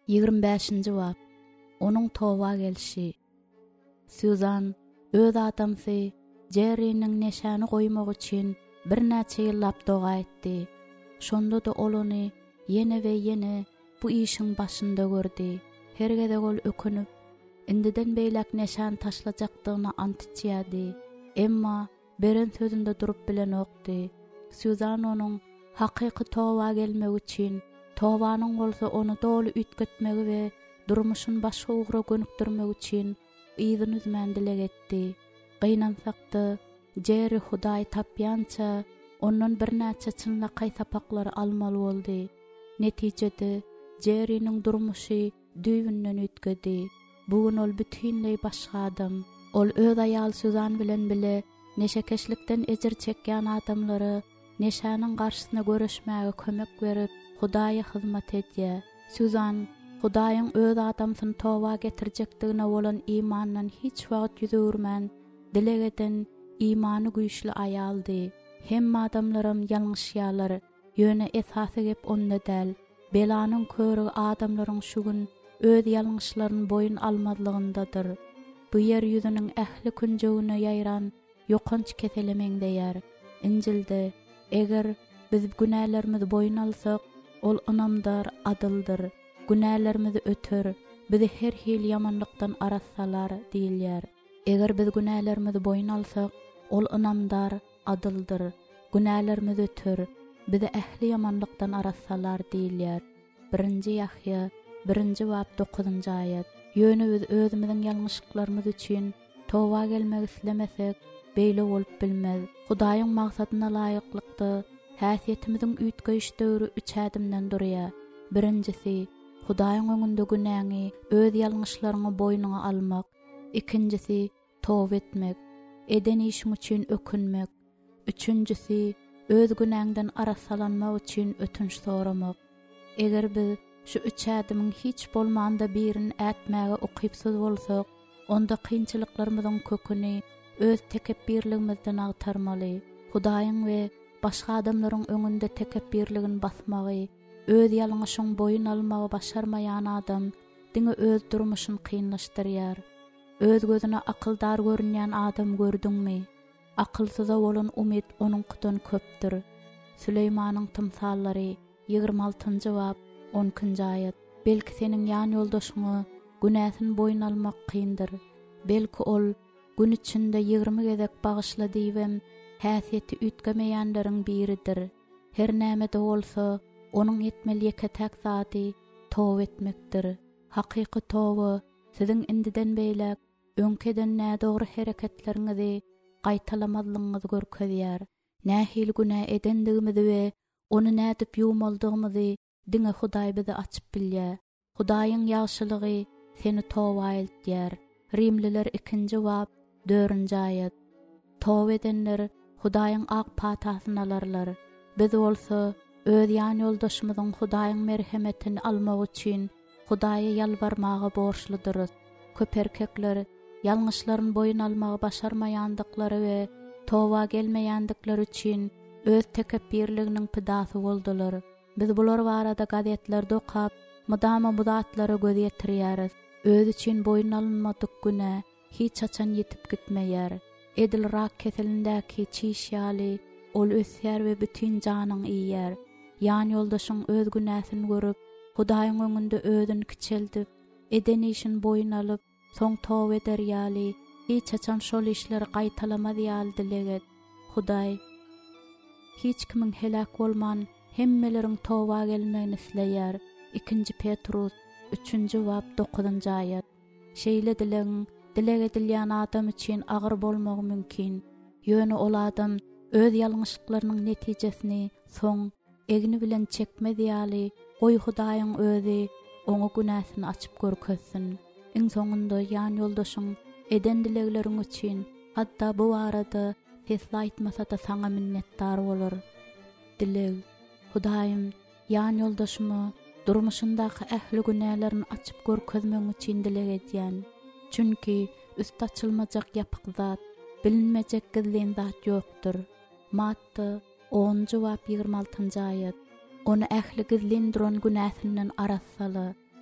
25-nji bab. Onun towa gelşi. Susan öz adamsy Jerry'nin neşany goýmak üçin bir näçe ýyllap doga etdi. Şonda da olany ýene we ýene bu işin başynda gördi. Her gede ol ökünüp indiden beýlek neşan taşlajakdygyna ant içýärdi. Emma beren sözünde durup bilen okdy. Susan onuň hakyky towa gelmek üçin towanyň bolsa onu dolu ütgetmegi we durmuşyn başga ugra gönükdirmek üçin ýygyny üzmän dilek etdi. Gynansaktı Jerry Hudaý tapýança ondan bir näçe çynlaqay sapaklary almaly boldy. Netijede Jerry'niň durmuşy düýbünden ütgedi. Bugün ol bütünlei başga adam. Ol öz aýal Susan bilen bile neşekeşlikden ejir çekýän adamlary neşanyň garşysyna göreşmäge kömek berip Hudaýa hyzmat edýär. Susan Hudaýyň öz adamsyny towa getirjekdigine bolan imandan hiç wagt ýüzürmän dilek eden imany güýçli aýaldy. Hemme adamlarym ýalňyşýarlar, ýöne esasy gep onda däl. Belanyň körügi adamlaryň şu gün öz ýalňyşlaryny boyun almazlygyndadyr. Bu ýer ýüzüniň ähli künjegine ýaýran ýokanç keselemeňdeýär. Injilde eger biz günälerimizi boyun alsak, ol ynamdar, adyldyr. Günälerimizi öter, bizi her hil ýamanlykdan arassalar diýilýär. Eger biz günälerimizi boyun alsak, ol ynamdar, adyldyr. Günälerimizi öter, bizi ähli ýamanlykdan arassalar diýilýär. 1-nji Ýahya 1-nji bab 9-njy aýat. Ýöne biz özümiziň ýalňyşlyklarymyz üçin towa gelmek islemesek, beýle bolup bilmez. Hudaýyň magsadyna laýyklykdy häsiýetimiziň üýtgeýiş döwri 3 hädimden durýar. Birinjisi, Hudaýyň öňünde günäňi, öz ýalňyşlaryňy boýnuňa almak. Ikincisi, towa etmek, eden işiň üçin ökünmek. Üçüncüsi, öz günäňden arasalanmak üçin ötünç soramak. Eger biz şu 3 hädimiň hiç bolmanda birini ätmäge okypsyz bolsak, onda kynçylyklarymyzyň köküni öz tekebbirligimizden agtarmaly. Hudaýyň we başga adamlaryň öňünde tekebbirligini basmagy, öz ýalňyşyň boyun almagy başarmaýan adam diňe öz durmuşyny kynlaşdyrýar. Öz gözüne akyldar görünýän adam gördüňmi? Akylsyza bolan umid onuňkydan köpdür. Süleýmanyň tymsallary 26-njy bab 10-njy aýat. Belki seniň ýan ýoldaşyňy günäsini boyun almak kyndyr. Belki ol gün içinde 20 gezek bagyşla diýbem häsiýeti ütgemeýänleriň biridir. Her näme-de bolsa onuň etmeli ýeketäk zaty towa etmekdir. Hakyky towa siziň indiden beýlek öňkeden nädogry hereketlerinizi gaýtalamazlygyňyzy görkezýär. Nähil günä edendigimizi we onu nädip ýuwmaldygymyzy diňe Hudaý bizi açyp bilýär. Hudaýyň ýagşylygy seni towa etýär. Rimliler 2-nji bab 4-nji aýat. Towa edenler Hudaýyň ak patasyny alarlar. Biz bolsa öz ýan ýoldaşymyzyň Hudaýyň merhemetini almak üçin Hudaýa ýalbarmagy borçlydyrys. Köp erkekler ýalňyşlaryny boyun almagy başarmaýandyklary we towa gelmeýändikleri üçin öz tekebbirliginiň pidasy boldylar. Biz bular barada gazetlerde okap, mudama bu zatlara göz ýetirýäris. Öz üçin boyun alınmadyk güne hiç açan yetip gitmeýär. Edil rak keselindäki çiş ýaly ol ösýär we bütün janyň iýýär. Ýan ýoldaşyň öz günäsini görüp, Hudaýyň öňünde özüni kiçeldip, eden işin boyun alyp, soň towa eder ýaly hiç açan şol işleri gaýtalamaz ýaly dileget. Hudaý hiç kimiň helak bolman hemmeleriň towa gelmegini isleýär. 2 Petrus 3-nji bab 9-njy aýat. Şeýle dilek edilýän adam üçin agyr bolmagy mümkin. Ýöne ol adam öz ýalňyşlyklarynyň netijesini soň egni bilen çekmez ýaly goý Hudaýyň özi oňa günäsini açyp görkezsin. Iň soňunda ýan ýoldaşyň eden dilekleriň üçin hatda bu arada tesla aýtmasa da saňa minnetdar bolar. Dilek, Hudaýym ýan ýoldaşymy durmuşyndaky ähli günälerini açyp görkezmek üçin dilek edýän. Çünki üst açylmajak ýapyk zat, bilinmejek gizlen zat ýokdur. Matta 10-njy bab 26-njy aýat. Onu ähli gizlendiren günäsinden arassaly,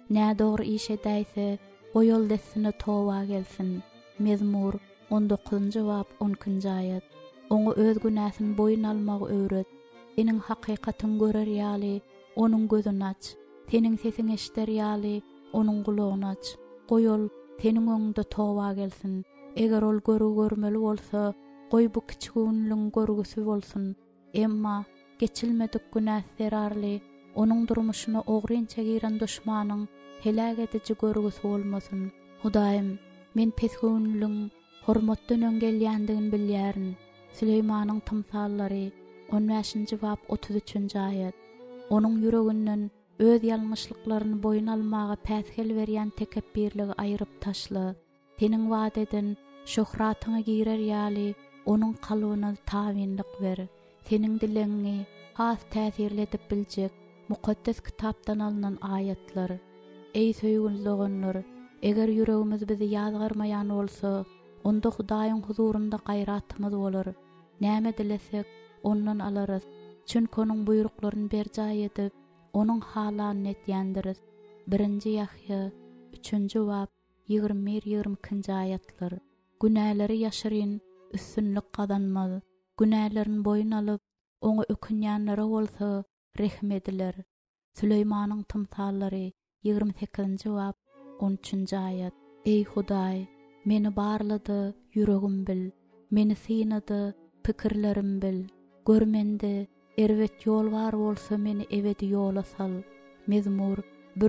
Nä dogry iş edäýse, o ýol dessine towa gelsin. Mezmur 19-njy bab 10-njy aýat. Oňa öz günäsini boyun almagy öwret. Senin hakykatyň görer ýaly, onuň gözüni aç. Senin sesiň eşiter ýaly, onuň gulagyny aç. Goýol senin öňünde towa gelsin. Eger ol görmeli bolsa, goý bu kiçigünliň görgüsü bolsun. Emma geçilmedik günäs zerarly, onuň durmuşyna ogrynça giren düşmanyň helak edici görgüsü bolmasyn. Hudaýym, men pesgünliň hormatdan öňgelýändigini bilýärin. Süleýmanyň tymsallary 15-nji bab 33-nji aýat. Onuň ýüreginden öz ýalňyşlyklaryny boyun almaga päsgel berýän tekebbirligi aýryp taşla. Senin wad eden şöhratyňy girer ýaly, onuň kalbyna tawinlik ber. Senin dileňi has täsirli edip biljek mukaddes kitapdan alynan aýatlar. Ey söýgünliginler, eger ýüregimiz bizi ýazgarmaýan bolsa, onda Hudaýyň huzurunda gaýratymyz bolar. Näme dilesek, ondan alarys. Çünki onuň buýruklaryny berjay edip, onuň halany etýändiris. 1-nji Ýahya 3-nji bab 21-22-nji aýatlar. Günäleri ýaşyryn, üstünlik kazanmaz. Günälerini boyun alyp, oňa ökünýänlere bolsa rehm ediler. Süleýmanyň tymsallary 28-nji bab 13-nji aýat. Ey Hudaý, meni barlady, ýüregim bil. Meni synady, pikirlerim bil. Görmende erwet ýol bar bolsa meni ebedi ýola sal. Mezmur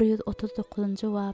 139-njy bab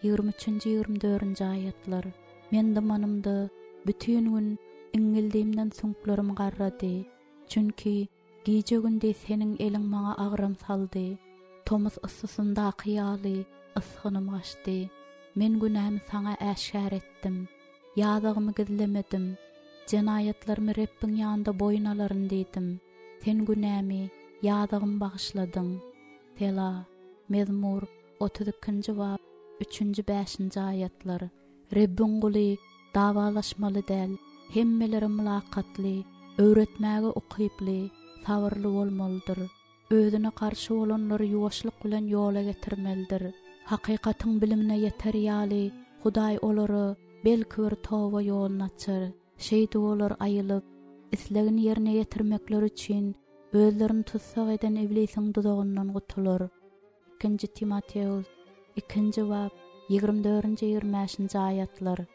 23-24-nji aýatlar. Men damanymda bütün gün iňildiğimden süňklerim garrady. Çünki giýje günde seniň eliň maňa agram saldy. Tomuz ıssysynda ýaly ysgynym gaçdy. Men günämi saňa äşkär etdim. Ýazygymy gizlemedim. Jenaýatlarymy Rabbiň ýanynda boyun alaryn diýdim. Sen günämi ýazygymy bagyşladyň. Tela. Mezmur 32-nji bab 3-5-nji aýatlar. Rabbiň guly dawalaşmaly däl, hemmeleri mülakatly, öwretmäge ukyply, sabyrly bolmalydyr. Özüne karşı olanlary ýuwaşlyk bilen ýola getirmelidir. Hakykatyň bilimine ýeter ýaly, Hudaý olary belki bir towa ýoluny açar. Şeýdi olar aýylyp, islegini ýerine ýetirmekleri üçin özlerini tutsak eden iblisiň duzagyndan gutular. 2 Timoteus 2-nji bab 24-25-nji aýatlar.